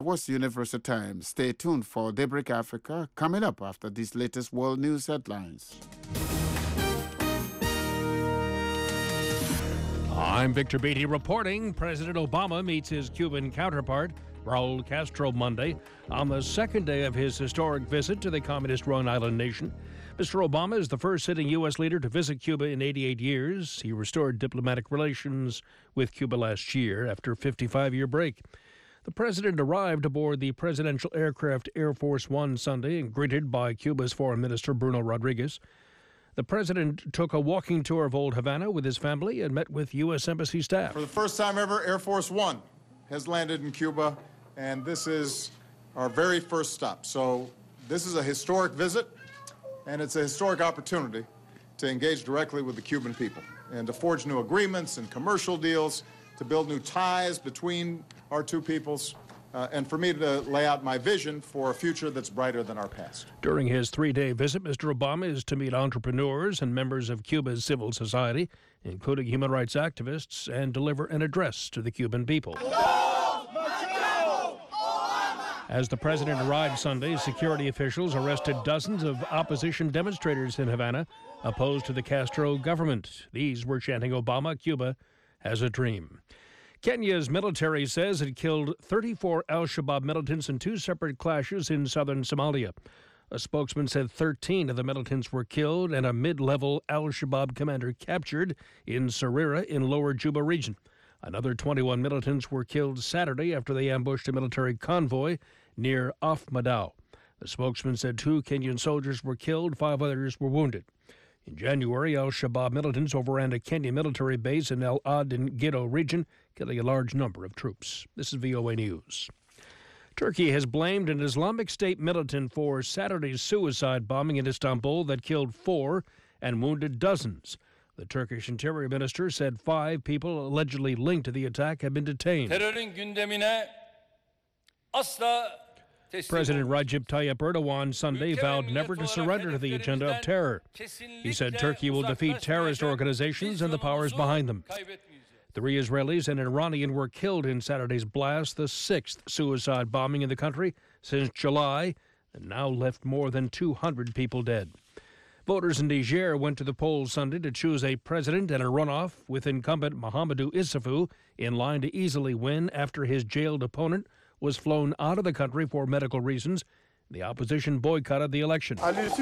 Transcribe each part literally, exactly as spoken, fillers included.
What's Universal Time? Stay tuned for Daybreak Africa coming up after these latest world news headlines. I'm Victor Beatty reporting. President Obama meets his Cuban counterpart, Raul Castro, Monday on the second day of his historic visit to the communist-run island nation. Mister Obama is the first sitting U S leader to visit Cuba in eighty-eight years. He restored diplomatic relations with Cuba last year after a fifty-five-year break. The president arrived aboard the presidential aircraft Air Force One Sunday and greeted by Cuba's Foreign Minister Bruno Rodriguez. The president took a walking tour of Old Havana with his family and met with U S Embassy staff. For the first time ever, Air Force One has landed in Cuba, and this is our very first stop. So this is a historic visit, and it's a historic opportunity to engage directly with the Cuban people and to forge new agreements and commercial deals, to build new ties between our two peoples, uh, and for me to lay out my vision for a future that's brighter than our past. During his three-day visit, Mister Obama is to meet entrepreneurs and members of Cuba's civil society, including human rights activists, and deliver an address to the Cuban people. As the president arrived Sunday, security officials arrested dozens of opposition demonstrators in Havana opposed to the Castro government. These were chanting Obama, Cuba has a dream. Kenya's military says it killed thirty-four al-Shabaab militants in two separate clashes in southern Somalia. A spokesman said thirteen of the militants were killed and a mid-level al-Shabaab commander captured in Sarira in lower Juba region. Another twenty-one militants were killed Saturday after they ambushed a military convoy near Afmadao. The spokesman said two Kenyan soldiers were killed, five others were wounded. In January, al-Shabaab militants overran a Kenyan military base in El Aden Ghetto region, killing a large number of troops. This is V O A News. Turkey has blamed an Islamic State militant for Saturday's suicide bombing in Istanbul that killed four and wounded dozens. The Turkish Interior Minister said five people allegedly linked to the attack have been detained. Terörün gündemine asla President Recep Tayyip Erdogan Sunday vowed never to surrender to the agenda of terror. He said Turkey will defeat terrorist organizations and the powers behind them. Three Israelis and an Iranian were killed in Saturday's blast, the sixth suicide bombing in the country since July, and now left more than two hundred people dead. Voters in Niger went to the polls Sunday to choose a president and a runoff with incumbent Mahamadou Issoufou in line to easily win after his jailed opponent was flown out of the country for medical reasons. The opposition boycotted the election.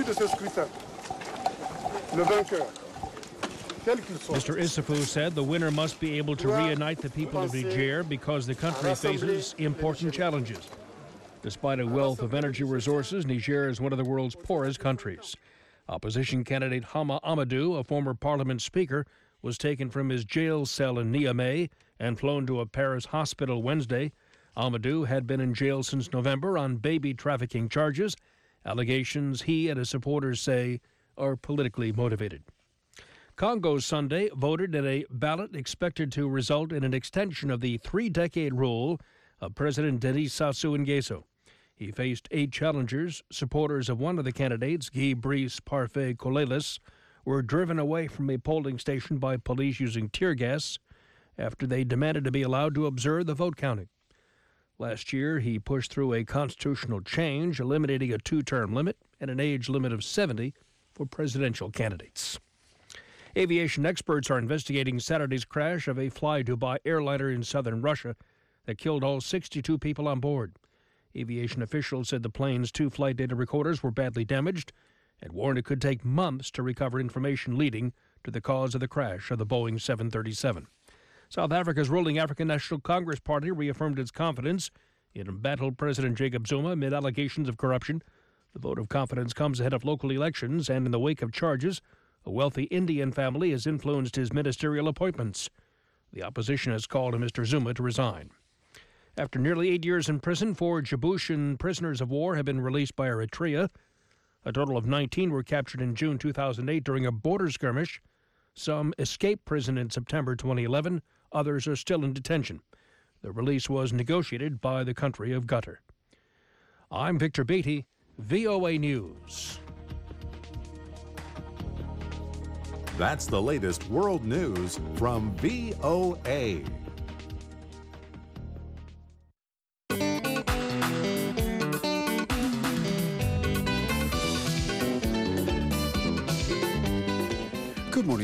Mister Issoufou said the winner must be able to reunite the people of Niger because the country faces important challenges. Despite a wealth of energy resources, Niger is one of the world's poorest countries. Opposition candidate Hama Amadou, a former parliament speaker, was taken from his jail cell in Niamey and flown to a Paris hospital Wednesday. Amadou had been in jail since November on baby trafficking charges, allegations he and his supporters say are politically motivated. Congo Sunday voted in a ballot expected to result in an extension of the three-decade rule of President Denis Sassou Nguesso. He faced eight challengers. Supporters of one of the candidates, Guy Brice Parfait Colelis, were driven away from a polling station by police using tear gas after they demanded to be allowed to observe the vote counting. Last year, he pushed through a constitutional change, eliminating a two-term limit and an age limit of seventy for presidential candidates. Aviation experts are investigating Saturday's crash of a Fly-Dubai airliner in southern Russia that killed all sixty-two people on board. Aviation officials said the plane's two flight data recorders were badly damaged and warned it could take months to recover information leading to the cause of the crash of the Boeing seven thirty-seven. South Africa's ruling African National Congress Party reaffirmed its confidence in embattled President Jacob Zuma amid allegations of corruption. The vote of confidence comes ahead of local elections and in the wake of charges a wealthy Indian family has influenced his ministerial appointments. The opposition has called on Mister Zuma to resign. After nearly eight years in prison, four Djiboutian prisoners of war have been released by Eritrea. A total of nineteen were captured in June two thousand eight during a border skirmish. Some escaped prison in September twenty eleven. Others are still in detention. The release was negotiated by the country of Qatar. I'm Victor Beatty, V O A News. That's the latest world news from V O A.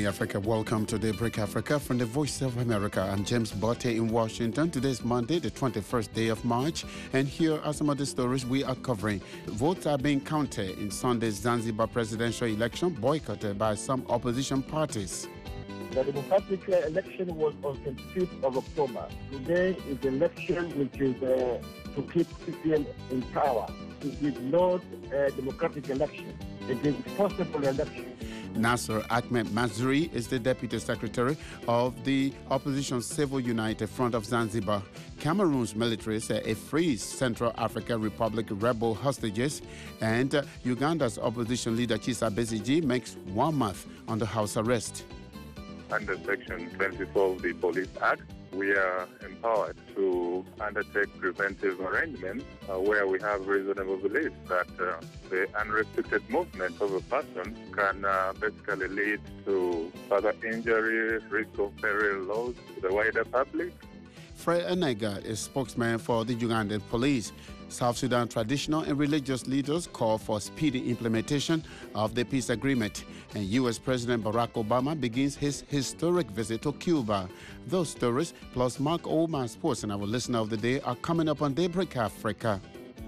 morning, Africa. Welcome to Daybreak Africa from the Voice of America. I'm James Botte in Washington. Today's Monday, the twenty-first day of March, and here are some of the stories we are covering. Votes are being counted in Sunday's Zanzibar presidential election, boycotted by some opposition parties. The Democratic election was on the twenty-fifth of October. Today is the election which is uh, to keep C P M in power. It is not a democratic election. It is a forcible election. Nasser Ahmed Mazrui is the Deputy Secretary of the opposition Civil United Front of Zanzibar. Cameroon's military said it frees Central African Republic rebel hostages, and uh, Uganda's opposition leader Kizza Besigye makes one month under house arrest. Under Section twenty-four of the Police Act, we are empowered to undertake preventive arrangements uh, where we have reasonable belief that uh, the unrestricted movement of a person can uh, basically lead to further injury, risk of peril loss to the wider public. Fred Enega is spokesman for the Ugandan police. South Sudan traditional and religious leaders call for speedy implementation of the peace agreement. And U S President Barack Obama begins his historic visit to Cuba. Those stories, plus Mark Oldman Sports and our listener of the day, are coming up on Daybreak Africa.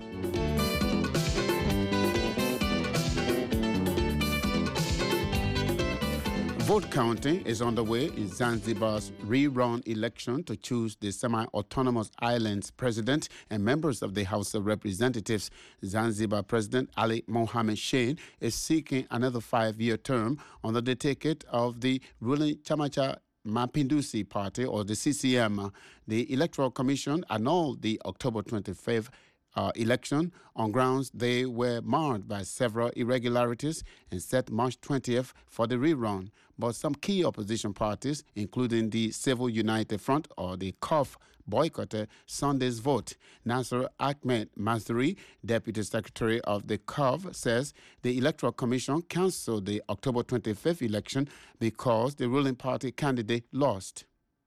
Vote counting is underway in Zanzibar's rerun election to choose the semi-autonomous island's president and members of the House of Representatives. Zanzibar President Ali Mohammed Shein is seeking another five-year term under the ticket of the ruling Chama Mapinduzi Party, or the C C M. The Electoral Commission annulled the October twenty-fifth Uh, election on grounds they were marred by several irregularities and set March twentieth for the rerun. But some key opposition parties, including the Civil United Front, or the C U F, boycotted Sunday's vote. Nasser Ahmed Mazrui, Deputy Secretary of the C U F, says the Electoral Commission canceled the October twenty-fifth election because the ruling party candidate lost.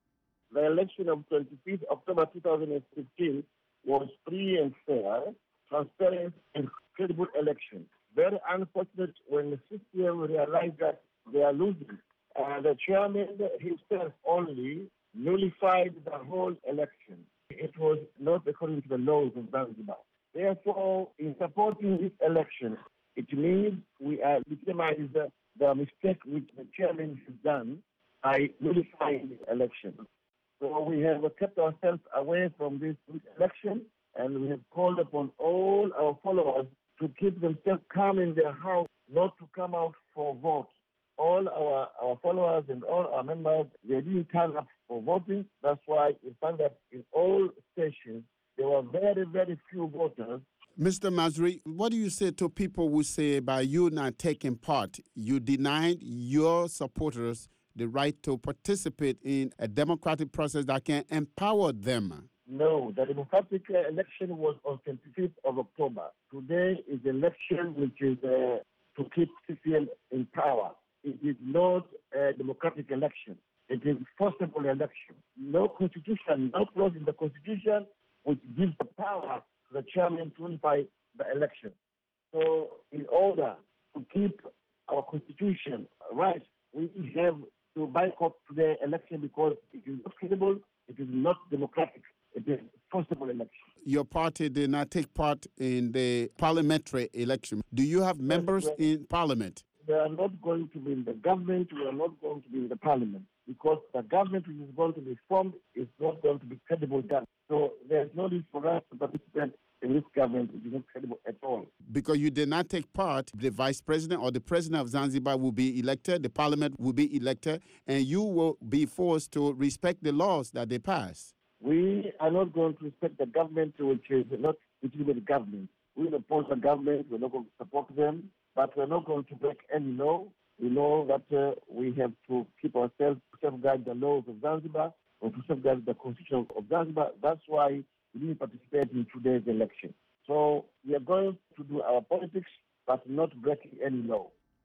The election of twenty-fifth of October two thousand fifteen was free and fair, transparent, and credible election. Very unfortunate when the C C M realized that they are losing. Uh, the chairman himself only nullified the whole election. It was not according to the laws of Zanzibar. Therefore, in supporting this election, it means we are legitimizing the, the mistake which the chairman has done by nullifying the election. So we have kept ourselves away from this election, and we have called upon all our followers to keep themselves calm in their house, not to come out for vote. All our, our followers and all our members, they didn't turn up for voting. That's why we found that in all stations, there were very, very few voters. Mister Mazrui, what do you say to people who say by you not taking part, you denied your supporters the right to participate in a democratic process that can empower them? No, the democratic election was on twenty-fifth of October. Today is the election which is uh, to keep C P M in power. It is not a democratic election. It is a forcible election. No constitution, no clause in the constitution which gives the power to the chairman to nullify the election. So in order to keep our constitution right, we have to boycott the election because it is not credible, it is not democratic, it is a forcible election. Your party did not take part in the parliamentary election. Do you have members yes, in parliament? They are not going to be in the government, we are not going to be in the parliament, because the government which is going to be formed is not going to be credible government. So there's no need for us to participate in this government, which is not credible at all. Because you did not take part, the vice president or the president of Zanzibar will be elected, the parliament will be elected, and you will be forced to respect the laws that they pass. We are not going to respect the government which is not legitimate government. We will oppose the government, we're not going to support them, but we're not going to break any law. We know that uh, we have to keep ourselves, to safeguard the laws of Zanzibar, or to safeguard the constitution of Zanzibar. That's why we didn't participate in today's election. So we are going to do our politics, but not breaking any law.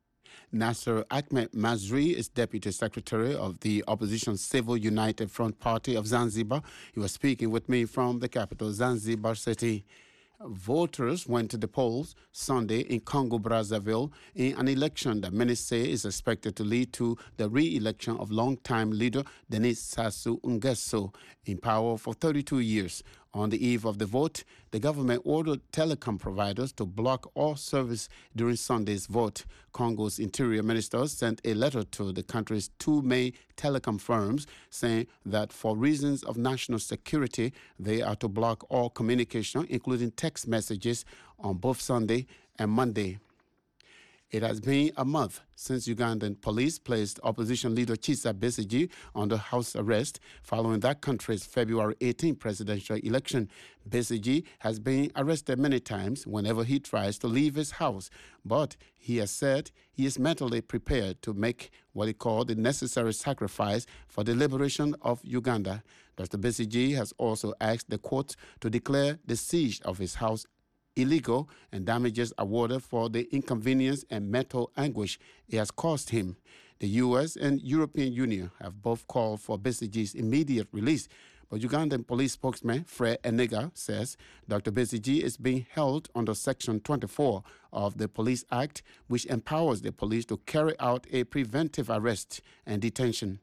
Nasser Ahmed Mazrui is Deputy Secretary of the opposition Civil United Front Party of Zanzibar. He was speaking with me from the capital, Zanzibar City. Voters went to the polls Sunday in Congo-Brazzaville in an election that many say is expected to lead to the re-election of longtime leader Denis Sassou Nguesso, in power for thirty-two years. On the eve of the vote, the government ordered telecom providers to block all service during Sunday's vote. Congo's interior minister sent a letter to the country's two main telecom firms saying that for reasons of national security, they are to block all communication, including text messages, on both Sunday and Monday. It has been a month since Ugandan police placed opposition leader Kizza Besigye under house arrest following that country's February eighteenth presidential election. Besigye has been arrested many times whenever he tries to leave his house, but he has said he is mentally prepared to make what he called the necessary sacrifice for the liberation of Uganda. Doctor Besigye has also asked the court to declare the siege of his house illegal and damages awarded for the inconvenience and mental anguish it has caused him. The U S and European Union have both called for Besigye's immediate release, but Ugandan police spokesman Fred Enega says Doctor Besigye is being held under Section twenty-four of the Police Act, which empowers the police to carry out a preventive arrest and detention.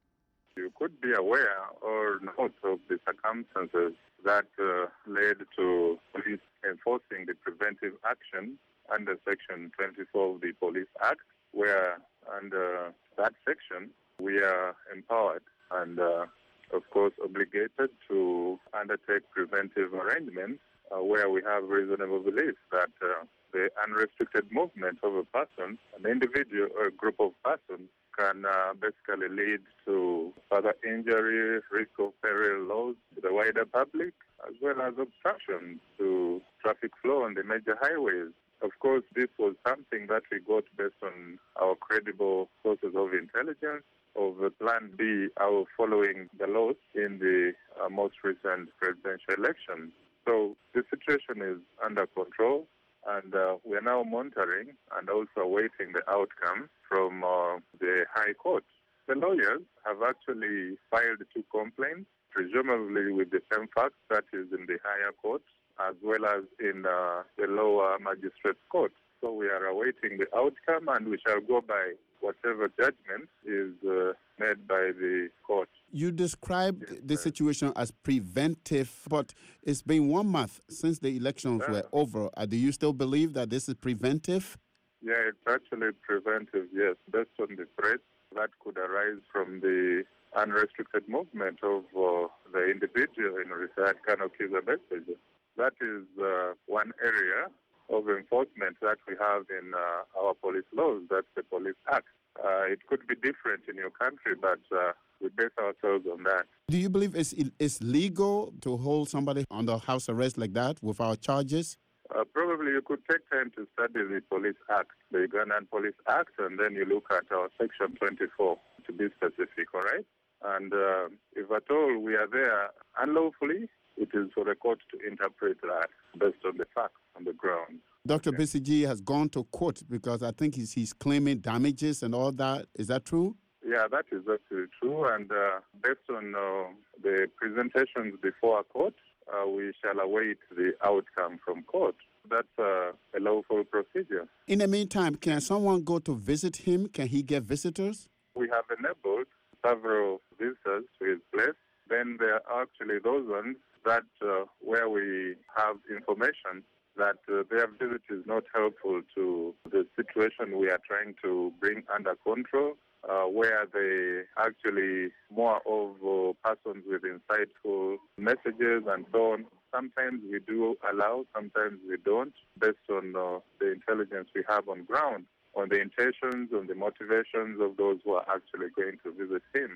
You could be aware or not of the circumstances that uh, led to police enforcing the preventive action under Section twenty-four of the Police Act, where under that section we are empowered and, uh, of course, obligated to undertake preventive arrangements uh, where we have reasonable belief that uh, the unrestricted movement of a person, an individual or a group of persons, can uh, basically lead to further injury, risk of peril loss to the wider public, as well as obstruction to traffic flow on the major highways. Of course, this was something that we got based on our credible sources of intelligence of the Plan B, our following the laws in the uh, most recent presidential election. So the situation is under control, and uh, we are now monitoring and also awaiting the outcome from uh, the High Court. The lawyers have actually filed two complaints, presumably with the same facts that is in the higher court, as well as in uh, the lower magistrates court. So we are awaiting the outcome, and we shall go by whatever judgment is uh, made by the court. You described the situation as preventive, but it's been one month since the elections Yeah. were over. Uh, do you still believe that this is preventive? Yeah, it's actually preventive, yes, based on the threats that could arise from the unrestricted movement of uh, the individual in retired Colonel Kizza Besigye. That is uh, one area of enforcement that we have in uh, our police laws. That's the Police Act. Uh, it could be different in your country, but uh, we base ourselves on that. Do you believe it's, it's legal to hold somebody under house arrest like that without charges? Uh, probably you could take time to study the Police Act, the Ugandan Police Act, and then you look at our Section twenty-four to be specific, all right? And uh, if at all we are there unlawfully, it is for the court to interpret that based on the facts on the ground. Doctor Besigye has gone to court because I think he's, he's claiming damages and all that. Is that true? Yeah, that is absolutely true. And uh, based on uh, the presentations before a court, uh, we shall await the outcome from court. That's uh, a lawful procedure. In the meantime, can someone go to visit him? Can he get visitors? We have enabled several visitors to his place. Then there are actually those ones that uh, where we have information that uh, their visit is not helpful to the situation we are trying to bring under control, uh, where they actually more of uh, persons with insightful messages and so on. Sometimes we do allow, sometimes we don't, based on uh, the intelligence we have on ground, on the intentions, on the motivations of those who are actually going to visit him.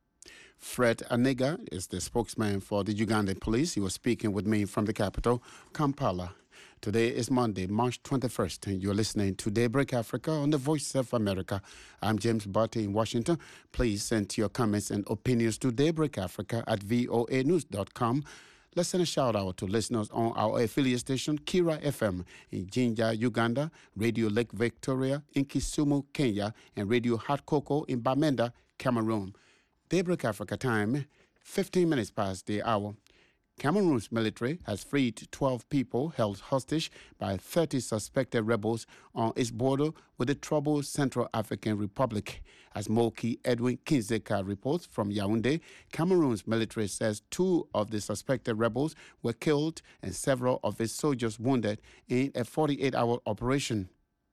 Fred Enega is the spokesman for the Ugandan police. He was speaking with me from the capital, Kampala. Today is Monday, March twenty-first, and you're listening to Daybreak Africa on the Voice of America. I'm James Barty in Washington. Please send your comments and opinions to daybreakafrica at voa news dot com. Let's send a shout-out to listeners on our affiliate station, Kira F M in Jinja, Uganda, Radio Lake Victoria in Kisumu, Kenya, and Radio Hot Cocoa in Bamenda, Cameroon. Daybreak Africa time, fifteen minutes past the hour. Cameroon's military has freed twelve people held hostage by thirty suspected rebels on its border with the troubled Central African Republic. As Moki Edwin Kinzeka reports from Yaoundé, Cameroon's military says two of the suspected rebels were killed and several of its soldiers wounded in a forty-eight hour operation.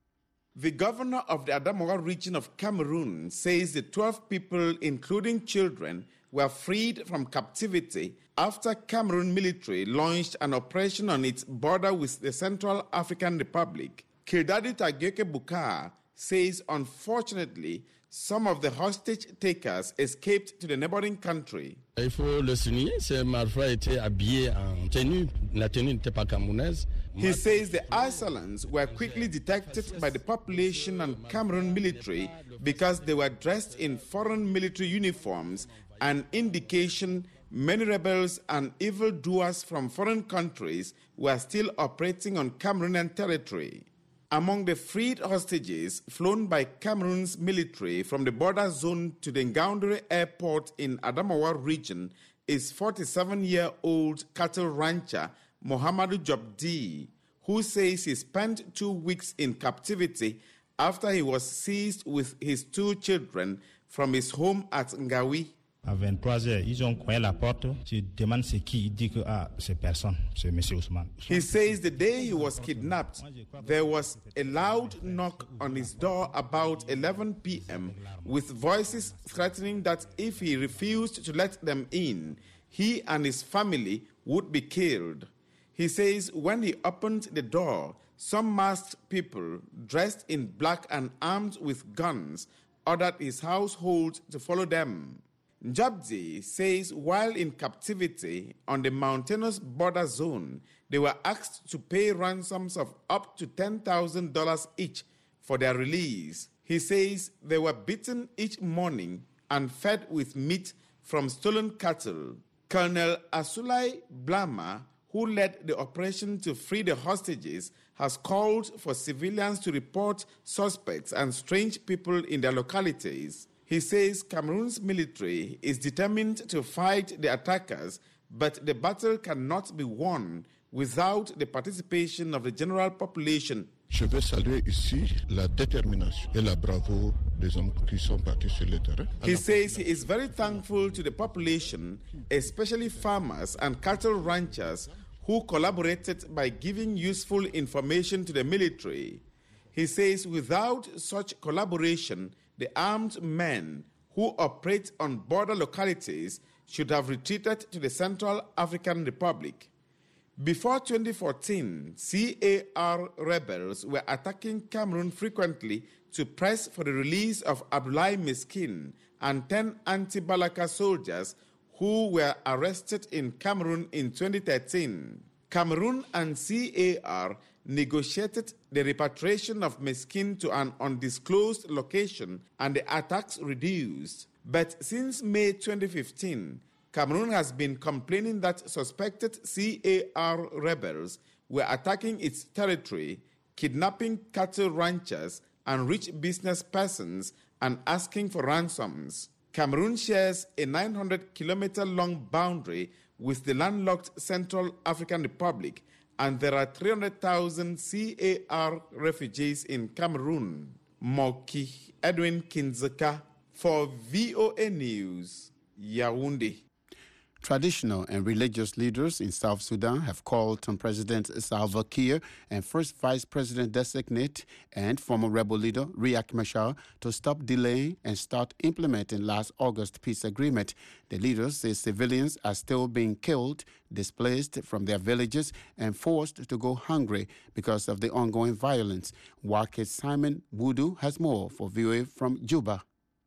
The governor of the Adamawa region of Cameroon says the twelve people, including children, were freed from captivity after Cameroon military launched an operation on its border with the Central African Republic. Kildadi Tageke Bukar says, unfortunately, some of the hostage takers escaped to the neighboring country. Il faut le souligner, ces malfrats étaient habillés en tenue. La tenue n'était pas camerounaise. He says the assailants were quickly detected by the population and Cameroon military because they were dressed in foreign military uniforms, an indication many rebels and evildoers from foreign countries were still operating on Cameroonian territory. Among the freed hostages flown by Cameroon's military from the border zone to the Ngaoundéré airport in Adamawa region is forty-seven-year-old cattle rancher Mohamedou Jobdi, who says he spent two weeks in captivity after he was seized with his two children from his home at Ngawi. À vingt-trois heures, ils ont cogné la porte. Je demande c'est qui. Il dit que ah, c'est personne, c'est Monsieur Ousmane. He says the day he was kidnapped, there was a loud knock on his door about eleven p.m. with voices threatening that if he refused to let them in, he and his family would be killed. He says when he opened the door, some masked people dressed in black and armed with guns ordered his household to follow them. Njabdi says while in captivity on the mountainous border zone, they were asked to pay ransoms of up to ten thousand dollars each for their release. He says they were beaten each morning and fed with meat from stolen cattle. Colonel Asulai Blama, who led the operation to free the hostages, has called for civilians to report suspects and strange people in their localities. He says Cameroon's military is determined to fight the attackers, but the battle cannot be won without the participation of the general population. Je veux saluer ici la détermination et la bravoure des hommes qui sont partis sur le terrain. He says he is very thankful to the population, especially farmers and cattle ranchers, who collaborated by giving useful information to the military. He says without such collaboration, the armed men who operate on border localities should have retreated to the Central African Republic. Before twenty fourteen, C A R rebels were attacking Cameroon frequently to press for the release of Abdoulaye Miskin and ten anti-Balaka soldiers who were arrested in Cameroon in twenty thirteen. Cameroon and C A R negotiated the repatriation of Miskin to an undisclosed location and the attacks reduced. But since May twenty fifteen, Cameroon has been complaining that suspected C A R rebels were attacking its territory, kidnapping cattle ranchers and rich business persons and asking for ransoms. Cameroon shares a nine hundred kilometer long boundary with the landlocked Central African Republic, and there are three hundred thousand C A R refugees in Cameroon. Moki Edwin Kinzeka for V O A News, Yaoundé. Traditional and religious leaders in South Sudan have called on President Salva Kiir and First Vice President designate and former rebel leader Riek Machar to stop delaying and start implementing last August peace agreement. The leaders say civilians are still being killed, displaced from their villages, and forced to go hungry because of the ongoing violence. Wake Simon Wudu has more for V O A from Juba.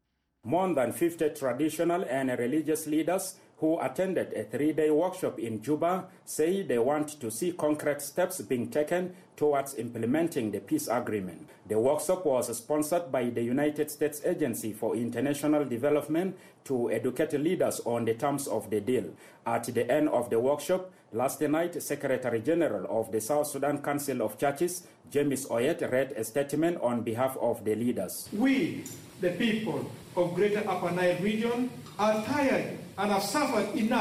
More than fifty traditional and religious leaders who attended a three-day workshop in Juba say they want to see concrete steps being taken towards implementing the peace agreement. The workshop was sponsored by the United States Agency for International Development to educate leaders on the terms of the deal. At the end of the workshop, last night, Secretary General of the South Sudan Council of Churches, James Oyet, read a statement on behalf of the leaders. We, the people of Greater Upper Nile region, are tired and have suffered enough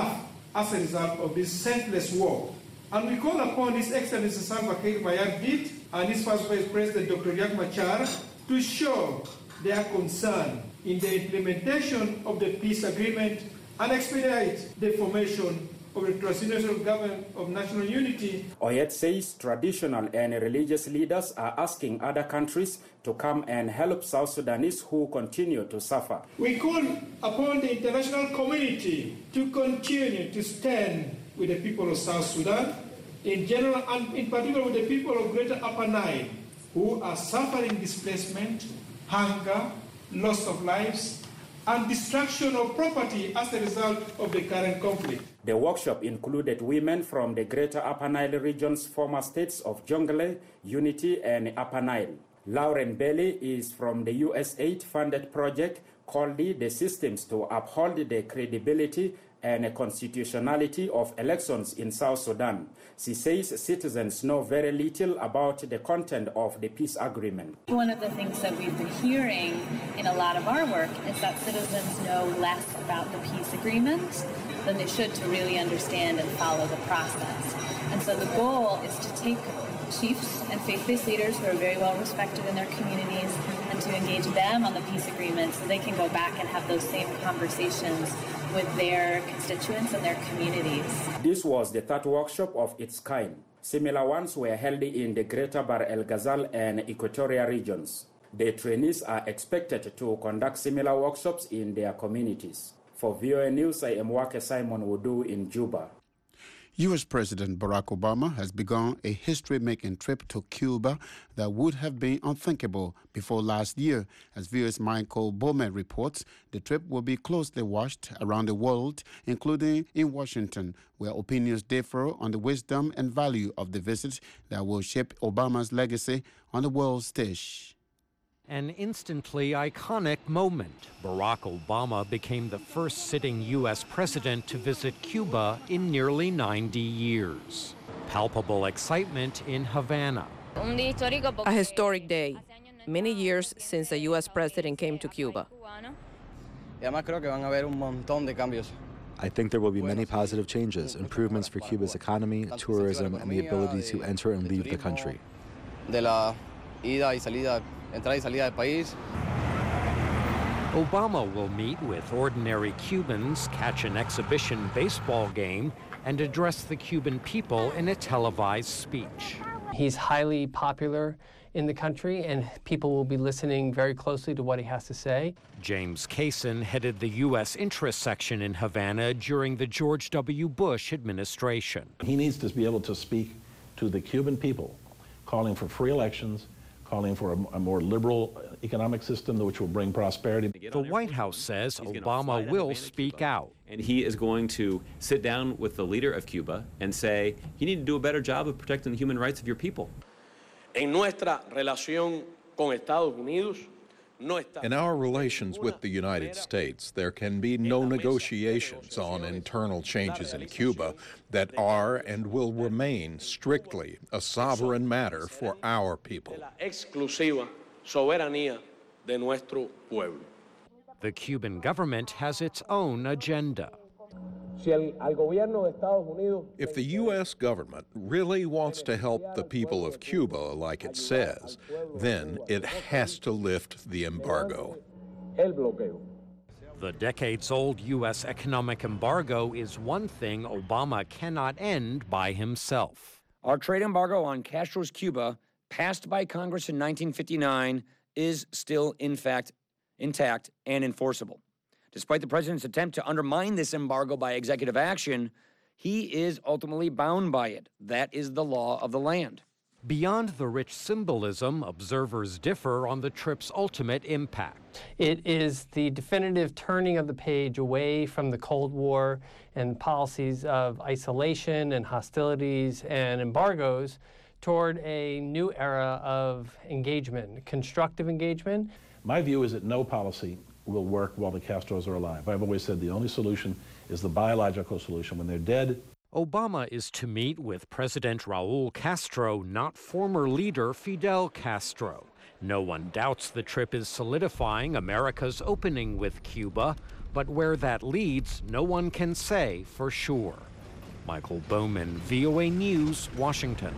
as a result of this senseless war. And we call upon His Excellency Salva Kiir Mayardit and his first Vice President, Doctor Riek Machar, to show their concern in the implementation of the peace agreement and expedite the formation of the Transitional Government of National Unity. Oyet says traditional and religious leaders are asking other countries to come and help South Sudanese who continue to suffer. We call upon the international community to continue to stand with the people of South Sudan, in general and in particular with the people of Greater Upper Nile, who are suffering displacement, hunger, loss of lives, and destruction of property as a result of the current conflict. The workshop included women from the Greater Upper Nile region's former states of Jonglei, Unity, and Upper Nile. Lauren Bailey is from the U S aid-funded project called the Systems to Uphold the Credibility and Constitutionality of Elections in South Sudan. She says citizens know very little about the content of the peace agreement. One of the things that we've been hearing in a lot of our work is that citizens know less about the peace agreement than they should to really understand and follow the process. And so the goal is to take chiefs and faith-based leaders who are very well respected in their communities and to engage them on the peace agreement so they can go back and have those same conversations with their constituents and their communities. This was the third workshop of its kind. Similar ones were held in the Greater Bahr el Ghazal and Equatoria regions. The trainees are expected to conduct similar workshops in their communities. For V O A News, I am Wake Simon Wudu in Juba. U S President Barack Obama has begun a history-making trip to Cuba that would have been unthinkable before last year. As V O A's Michael Bowman reports, the trip will be closely watched around the world, including in Washington, where opinions differ on the wisdom and value of the visit that will shape Obama's legacy on the world stage. An instantly iconic moment. Barack Obama became the first sitting U S president to visit Cuba in nearly ninety years. Palpable excitement in Havana. A historic day. Many years since a U S president came to Cuba. I think there will be many positive changes, improvements for Cuba's economy, tourism, and the ability to enter and leave the country. Obama will meet with ordinary Cubans, catch an exhibition baseball game, and address the Cuban people in a televised speech. He's highly popular in the country, and people will be listening very closely to what he has to say. James Kaysen headed the U S interest section in Havana during the George W. Bush administration. He needs to be able to speak to the Cuban people, calling for free elections, calling for a, a more liberal economic system which will bring prosperity. The White House says Obama will speak out. And he is going to sit down with the leader of Cuba and say, you need to do a better job of protecting the human rights of your people. En nuestra relación con Estados Unidos, In our relations with the United States, there can be no negotiations on internal changes in Cuba that are and will remain strictly a sovereign matter for our people. Exclusiva soberanía de nuestro pueblo. The Cuban government has its own agenda. If the U S government really wants to help the people of Cuba like it says, then it has to lift the embargo. The decades-old U S economic embargo is one thing Obama cannot end by himself. Our trade embargo on Castro's Cuba, passed by Congress in nineteen fifty-nine, is still, in fact, intact and enforceable. Despite the president's attempt to undermine this embargo by executive action, he is ultimately bound by it. That is the law of the land. Beyond the rich symbolism, observers differ on the trip's ultimate impact. It is the definitive turning of the page away from the Cold War and policies of isolation and hostilities and embargoes toward a new era of engagement, constructive engagement. My view is that no policy will work while the Castros are alive. I've always said the only solution is the biological solution. When they're dead, Obama is to meet with President Raul Castro, not former leader Fidel Castro. No one doubts the trip is solidifying America's opening with Cuba, But where that leads, no one can say for sure. Michael Bowman, V O A News, Washington.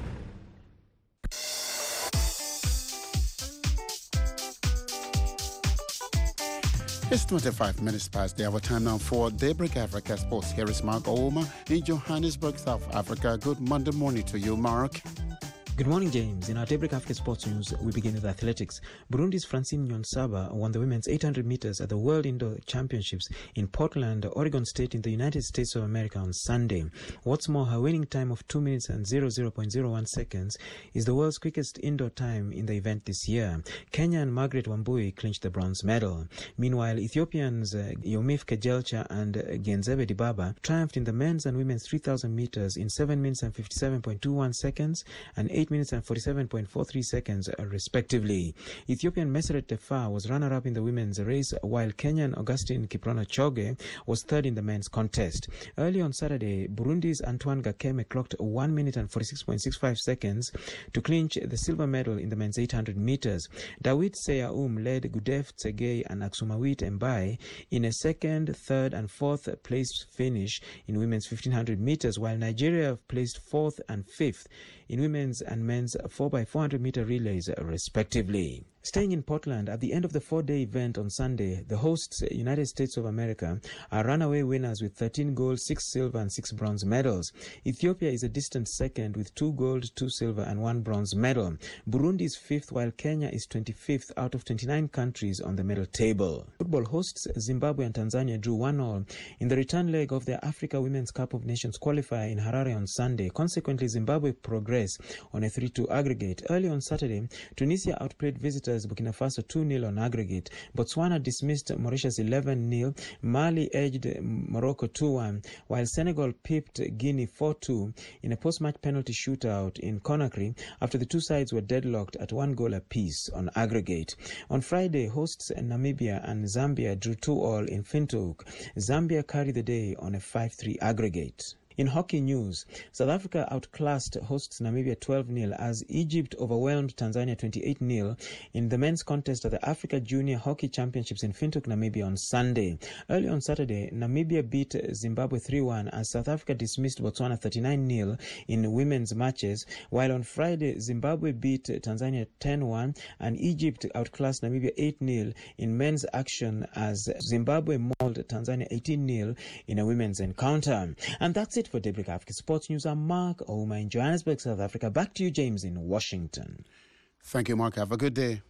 It's twenty-five minutes past the hour. Time now for Daybreak Africa Sports. Here is Mark Ouma in Johannesburg, South Africa. Good Monday morning to you, Mark. Good morning, James. In our Daybreak Africa Sports News, we begin with athletics. Burundi's Francine Nyonsaba won the women's eight hundred meters at the World Indoor Championships in Portland, Oregon State in the United States of America on Sunday. What's more, her winning time of two minutes and zero point zero one seconds is the world's quickest indoor time in the event this year. Kenyan Margaret Wambui clinched the bronze medal. Meanwhile, Ethiopians uh, Yomif Kejelcha and uh, Genzebe Dibaba triumphed in the men's and women's three thousand meters in seven minutes and fifty-seven point two one seconds and eight minutes and forty-seven point four three seconds uh, respectively. Ethiopian Meseret Tefa was runner-up in the women's race, while Kenyan Augustine Kiprono Choge was third in the men's contest. Early on Saturday, Burundi's Antoine Gakeme clocked one minute and forty-six point six five seconds to clinch the silver medal in the men's eight hundred meters. Dawit Seyaum led Gudef Tsegei and Aksumawit Mbai in a second, third and fourth place finish in women's fifteen hundred meters, while Nigeria placed fourth and fifth in women's and men's four by four hundred meter relays respectively. Staying in Portland, at the end of the four-day event on Sunday, the hosts, United States of America, are runaway winners with thirteen gold, six silver and six bronze medals. Ethiopia is a distant second with two gold, two silver and one bronze medal. Burundi is fifth, while Kenya is twenty-fifth out of twenty-nine countries on the medal table. Football hosts Zimbabwe and Tanzania drew one all in the return leg of their Africa Women's Cup of Nations qualifier in Harare on Sunday. Consequently, Zimbabwe progressed on a three two aggregate. Early on Saturday, Tunisia outplayed visitors Burkina Faso two nil on aggregate. Botswana dismissed Mauritius eleven nil. Mali edged Morocco two one, while Senegal pipped Guinea four two in a post-match penalty shootout in Conakry after the two sides were deadlocked at one goal apiece on aggregate. On Friday, hosts Namibia and Zambia drew two all in Fintok. Zambia carried the day on a five three aggregate. In hockey news, South Africa outclassed hosts Namibia twelve nil as Egypt overwhelmed Tanzania twenty-eight nil in the men's contest at the Africa Junior Hockey Championships in Fintok, Namibia on Sunday. Early on Saturday, Namibia beat Zimbabwe three one as South Africa dismissed Botswana thirty-nine nil in women's matches, while on Friday, Zimbabwe beat Tanzania ten one and Egypt outclassed Namibia eight nil in men's action as Zimbabwe mauled Tanzania eighteen nil in a women's encounter. And that's it for Daybreak Africa Sports News. I'm Mark Ouma in Johannesburg, South Africa. Back to you, James, in Washington. Thank you, Mark. Have a good day.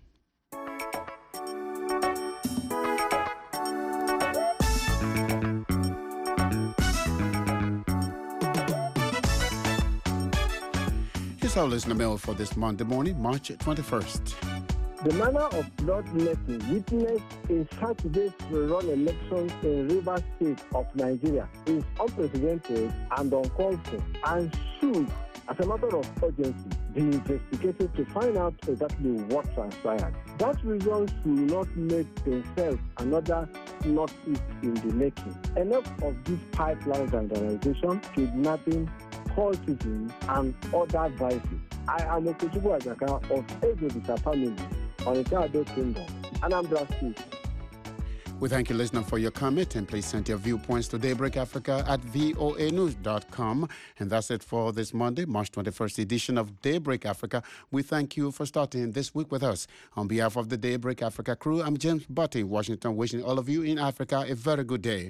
Here's our listener mail for this Monday morning, March twenty-first. The manner of bloodletting witnessed in Saturday's run elections in Rivers State of Nigeria is unprecedented and uncalled for, and should, as a matter of urgency, be investigated to find out exactly what transpired. That reason should not make themselves another Northeast in the making. Enough of these pipeline organizations, kidnapping, cultism, and other vices. I am Okuchukwu Ajaka of Ego family on the Kado Kingdom, Anambra State. We thank you, listener, for your comment, and please send your viewpoints to Daybreak Africa at voa news dot com. And that's it for this Monday, March twenty-first edition of Daybreak Africa. We thank you for starting this week with us. On behalf of the Daybreak Africa crew, I'm James Butt in Washington, wishing all of you in Africa a very good day.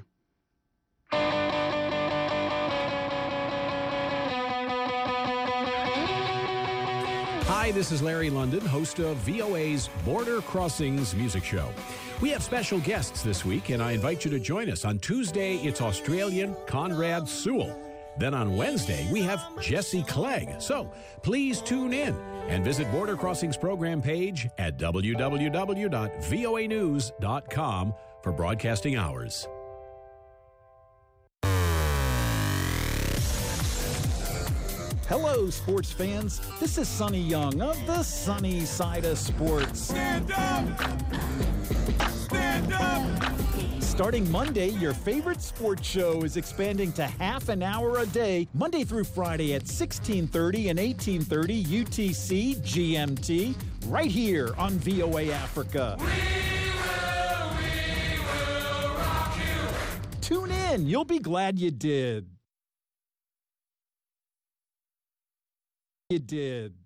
Hi, this is Larry London, host of V O A's Border Crossings Music Show. We have special guests this week, and I invite you to join us. On Tuesday, it's Australian Conrad Sewell. Then on Wednesday, we have Jesse Clegg. So please tune in and visit Border Crossings program page at w w w dot voa news dot com for broadcasting hours. Hello, sports fans. This is Sonny Young of the Sunny Side of Sports. Stand up! Stand up! Starting Monday, your favorite sports show is expanding to half an hour a day, Monday through Friday at sixteen thirty and eighteen thirty U T C G M T, right here on V O A Africa. We will, we will rock you. Tune in. You'll be glad you did. You did.